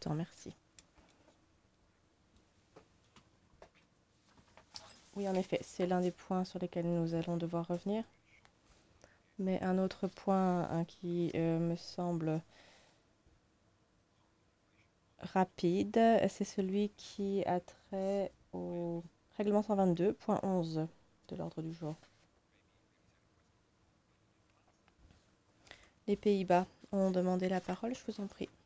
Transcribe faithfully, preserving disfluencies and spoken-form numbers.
temps, merci. Oui, en effet, c'est l'un des points sur lesquels nous allons devoir revenir. Mais un autre point hein, qui euh, me semble rapide, c'est celui qui a trait au règlement cent vingt-deux point onze de l'ordre du jour. Les Pays-Bas ont demandé la parole, je vous en prie.